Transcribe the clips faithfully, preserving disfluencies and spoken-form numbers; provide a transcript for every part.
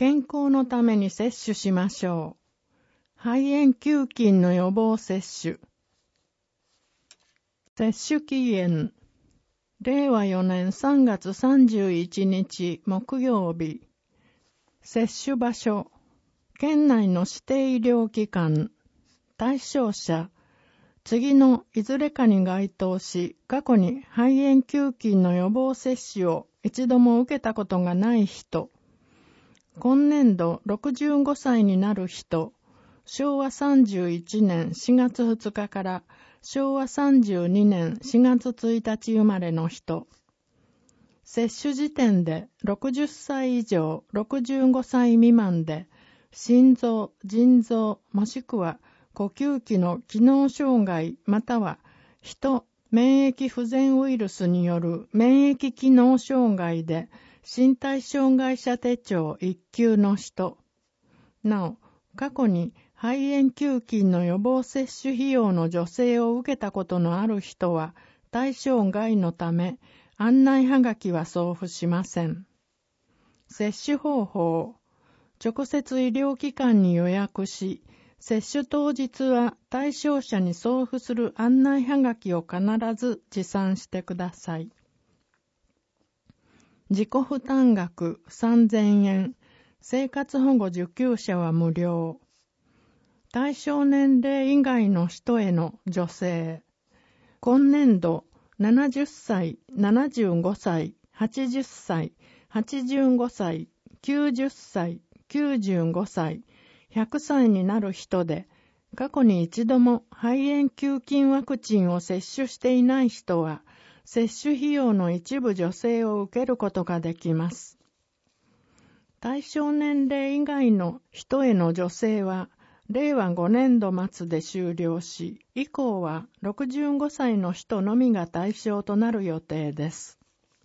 健康のために接種しましょう。肺炎球菌の予防接種。接種期限。れいわよねんさんがつさんじゅういちにち木曜日。接種場所。県内の指定医療機関。対象者。次のいずれかに該当し、過去に肺炎球菌の予防接種を一度も受けたことがない人。今年度ろくじゅうごさいになる人。しょうわさんじゅういちねんしがつふつかからしょうわさんじゅうにねんしがつついたち生まれの人。接種時点でろくじゅっさい以上ろくじゅうごさい未満で、心臓、腎臓もしくは呼吸器の機能障害または人免疫不全ウイルスによる免疫機能障害で身体障害者手帳いっきゅうの人。なお、過去に肺炎球菌の予防接種費用の助成を受けたことのある人は対象外のため案内はがきは送付しません。接種方法。直接医療機関に予約し、接種当日は対象者に送付する案内はがきを必ず持参してください。自己負担額さんぜんえん、生活保護受給者は無料。対象年齢以外の人への助成。今年度ななじゅっさい、ななじゅうごさい、はちじゅっさい、はちじゅうごさい、きゅうじゅっさい、きゅうじゅうごさい、ひゃくさいになる人で、過去に一度も肺炎球菌ワクチンを接種していない人は、接種費用の一部助成を受けることができます。対象年齢以外の人への助成は、れいわごねんど末で終了し、以降はろくじゅうごさいの人のみが対象となる予定です。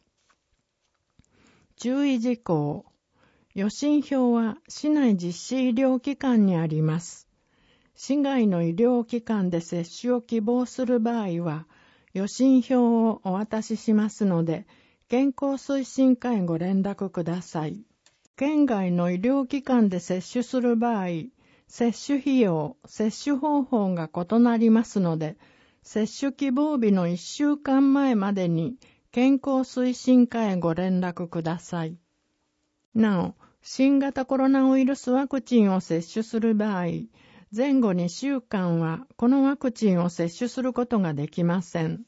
注意事項。予診票は市内実施医療機関にあります。市外の医療機関で接種を希望する場合は、予診票をお渡ししますので、健康推進課へご連絡ください。県外の医療機関で接種する場合、接種費用、接種方法が異なりますので、接種希望日のいっしゅうかんまえまでに健康推進課へご連絡ください。なお、新型コロナウイルスワクチンを接種する場合、前後にしゅうかんはこのワクチンを接種することができません。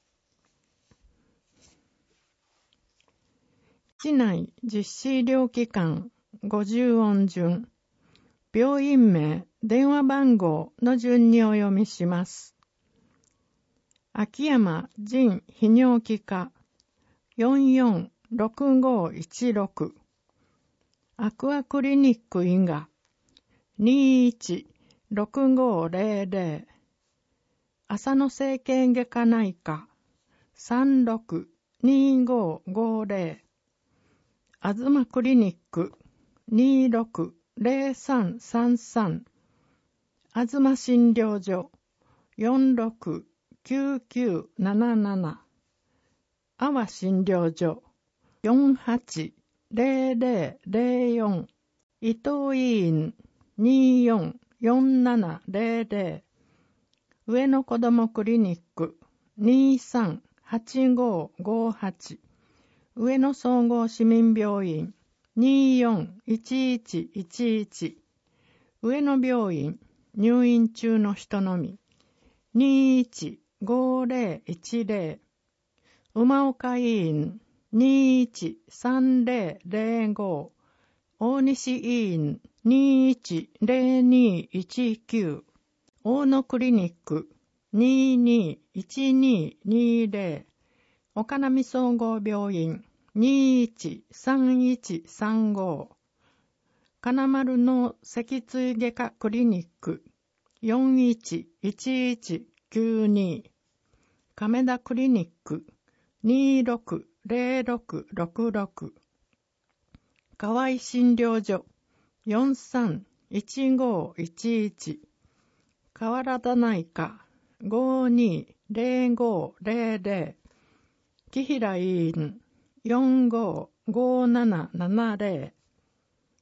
市内実施医療機関ごじゅうおん順、病院名、電話番号の順にお読みします。秋山腎泌尿器科 よんよんろくごいちろく、アクアクリニック伊賀 にいちろくごぜろぜろ、浅野整形外科内科 さんろくにごごぜろ、東クリニック にろくぜろさんさんさん、東診療所 よんろくきゅうきゅうなななな、阿波診療所 よんはちぜろぜろぜろよん、伊藤医院 によんよんななぜろぜろ、上野子どもクリニック にさんはちごごはち、上野総合市民病院 によんいちいちいちいち、上野病院入院中の人のみ にいちごぜろいちぜろ、馬岡医院 にいちさんぜろぜろご、大西医院 にいちぜろにいちきゅう、大野クリニック ににいちににぜろ、岡波総合病院 にいちさんいちさんご、金丸の脊椎外科クリニック よんいちいちいちきゅうに、亀田クリニック にろくぜろろくろくろく、河合診療所 よんさんいちごいちいち、河原田内科 ごにぜろごぜろぜろ、木平医院 よんごごななななぜろ、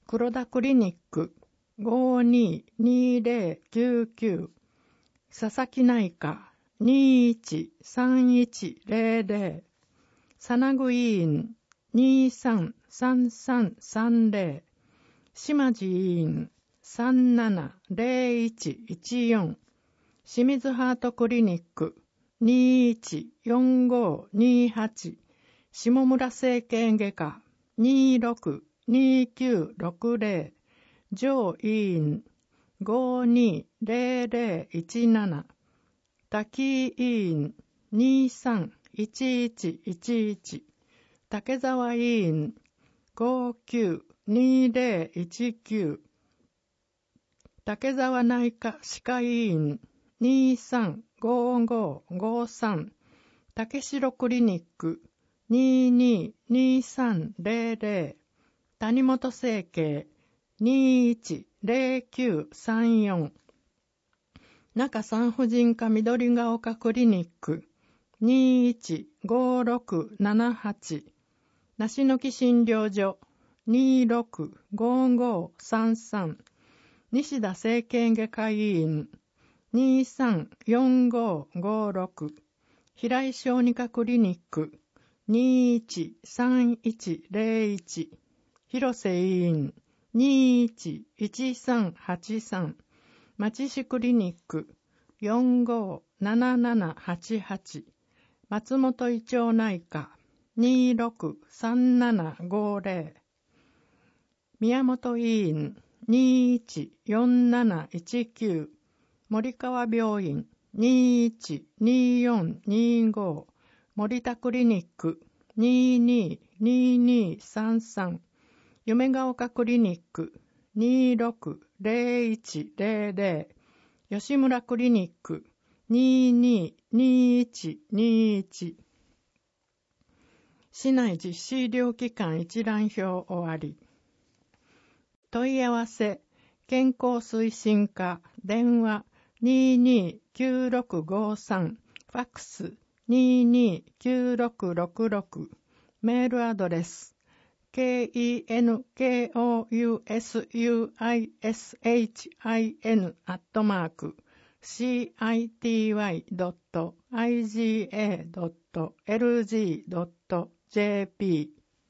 黒田クリニック ごーにーにーぜろきゅうきゅう、佐々木内科 にーいちさんいちぜろぜろ、さなぐ医院 にーさんさんさんさんぜろ、島地医院 さんななぜろいちいちよん、清水ハートクリニック にーいちよんごにーはち、下村整形外科 にーろくにーきゅうろくぜろ、上医院 ごーにーぜろぜろいちなな、滝医院 にーさんいちいちいちいち、竹沢医院 ごーきゅうにーぜろいちきゅう、竹沢内科歯科医院 にーさんごーごーごーさん、竹城クリニック にーにーにーさんぜろぜろ、谷本整形 にーいちぜろきゅうさんよん、中産婦人科緑が丘クリニック にーいちごろくななはち、梨の木診療所 にーろくごーごーさんさん、西田整形外科医院 にーさんよんごーごーろく、平井小児科クリニック にーいちさんいちぜろいち、広瀬医院 にーいちいちさんはちさん、町市クリニック よんごーななななはちはち、松本医長内科 にーろくさんななごーぜろ、宮本医院 にーいちよんなないちきゅう、森川病院 にーいちにーよんにーご、森田クリニック にーにーにーにーさんさん、夢が丘クリニック にーろくぜろいちぜろぜろ、吉村クリニック にーにーにーいちにーいち。市内実施医療機関一覧表終わり。問い合わせ健康推進課電話 にーにーきゅうろくごーさん、ファックス にーにーきゅうろくろくろく、メールアドレス ケーイーエヌケーオーユーエスユーアイエスエイチアイエヌ アットマーク シーアイティーワイドットアイジーエードットエルジードットジェーピ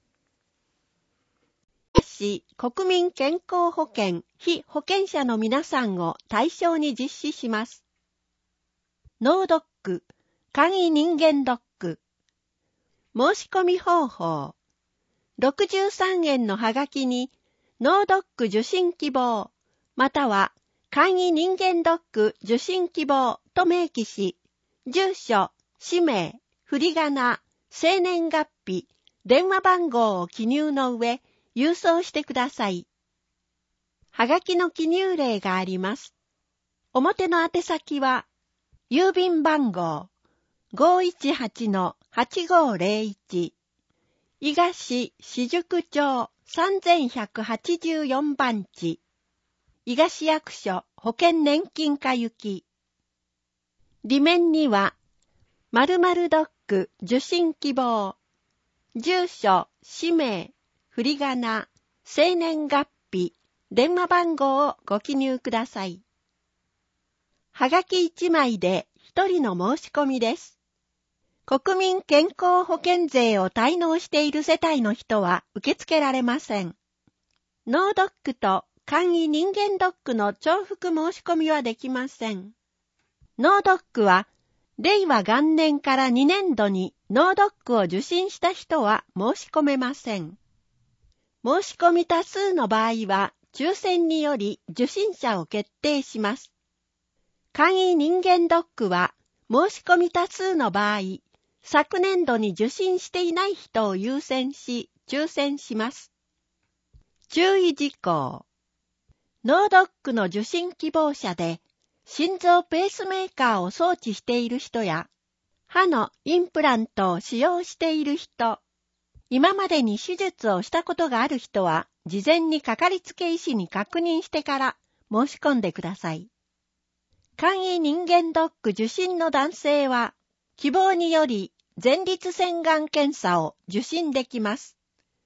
ー。 国民健康保険被保険者の皆さんを対象に実施します。脳ドック、簡易人間ドック。申し込み方法。ろくじゅうさんえんのハガキに脳ドック受診希望、または簡易人間ドック受診希望と明記し、住所、氏名、振り仮名、生年月日、電話番号を記入の上、郵送してください。はがきの記入例があります。表の宛先は、郵便番号 ごーいちはちのはちごーぜろいち、伊賀市四宿町さんぜんひゃくはちじゅうよんばんち、伊賀市役所保険年金課行き。裏面には、〇〇ドック受診希望、住所、氏名、振り仮名、生年月日、電話番号をご記入ください。はがきいちまいでひとりの申し込みです。国民健康保険税を滞納している世帯の人は受け付けられません。脳ドックと簡易人間ドックの重複申し込みはできません。脳ドックは、令和元年からにねんどに脳ドックを受診した人は申し込めません。申し込み多数の場合は、抽選により受診者を決定します。簡易人間ドックは、申し込み多数の場合、昨年度に受診していない人を優先し、抽選します。注意事項。脳ドックの受診希望者で、心臓ペースメーカーを装置している人や、歯のインプラントを使用している人、今までに手術をしたことがある人は、事前にかかりつけ医師に確認してから申し込んでください。簡易人間ドック受診の男性は、希望により前立腺がん検査を受診できます。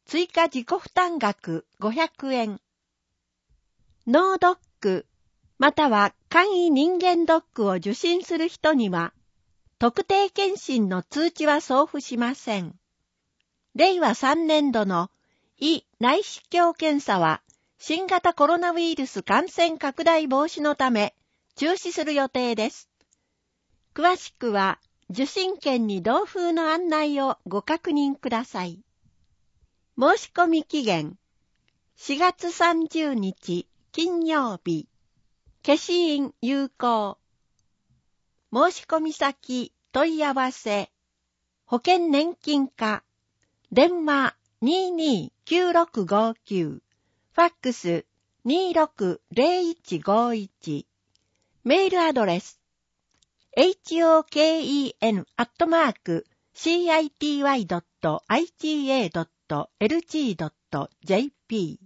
追加自己負担額ごひゃくえん。脳ドック、または簡易人間ドックを受診する人には、特定健診の通知は送付しません。れいわさんねんどの胃内視鏡検査は、新型コロナウイルス感染拡大防止のため、中止する予定です。詳しくは、受診券に同封の案内をご確認ください。申し込み期限、しがつさんじゅうにち金曜日、消印有効。申し込み先、問い合わせ、保険年金課、電話 にーにーきゅうろくごきゅう、ファックス にーろくぜろいちごいち、メールアドレス、ホケン アットマーク シーアイティーワイ ドット アイティーエー ドット エルジー ドット ジェーピ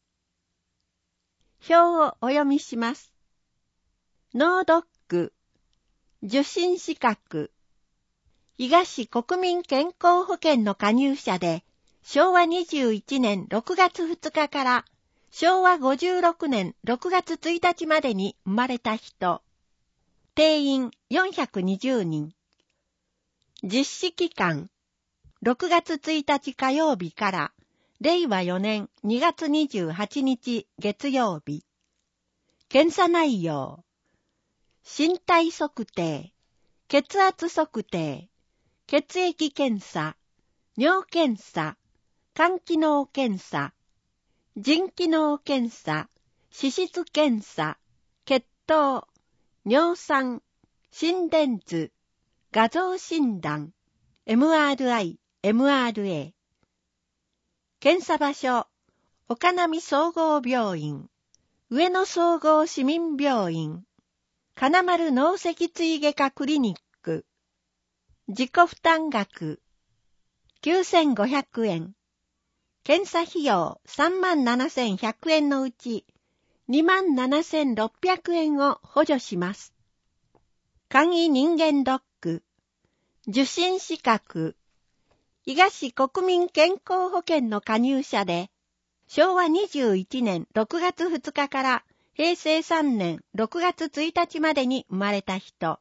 ー。表をお読みします。脳ドック、受診資格、伊賀市国民健康保険の加入者で、しょうわにじゅういちねんろくがつふつかからしょうわごじゅうろくねんろくがつついたちまでに生まれた人、定員よんひゃくにじゅうにん。実施期間、ろくがつついたち火曜日かられいわよねんにがつにじゅうはちにち月曜日。検査内容、身体測定、血圧測定、血液検査、尿検査、肝機能検査、腎機能検査、脂質検査、血糖、尿酸、心電図、画像診断、エムアールアイ、エムアールエー。検査場所、岡波総合病院、上野総合市民病院、金丸脳脊椎外科クリニック、自己負担額、きゅうせんごひゃくえん。検査費用さんまんななせんひゃくえんのうちにまんななせんろっぴゃくえんを補助します。簡易人間ドック、受診資格、伊賀市国民健康保険の加入者で、しょうわにじゅういちねんろくがつふつかからへいせいさんねんろくがつついたちまでに生まれた人、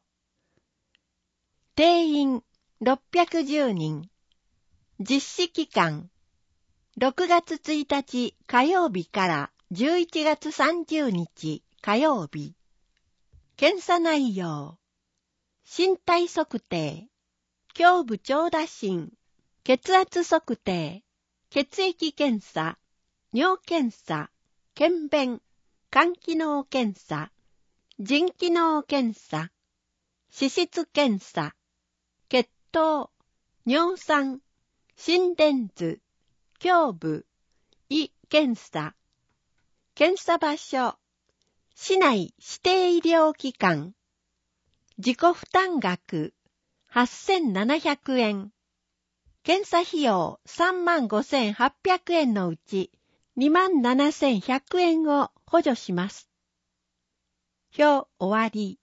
定員ろっぴゃくじゅうにん、実施期間、ろくがつついたち火曜日からじゅういちがつさんじゅうにち火曜日。検査内容、身体測定、胸部長打診、血圧測定、血液検査、尿検査、検便、肝機能検査、腎機能検査、脂質検査、血糖、尿酸、心電図、胸部、胃検査。検査場所、市内指定医療機関。自己負担額、はっせんななひゃくえん。検査費用さんまんごせんはっぴゃくえんのうちにまんななせんひゃくえんを補助します。表終わり。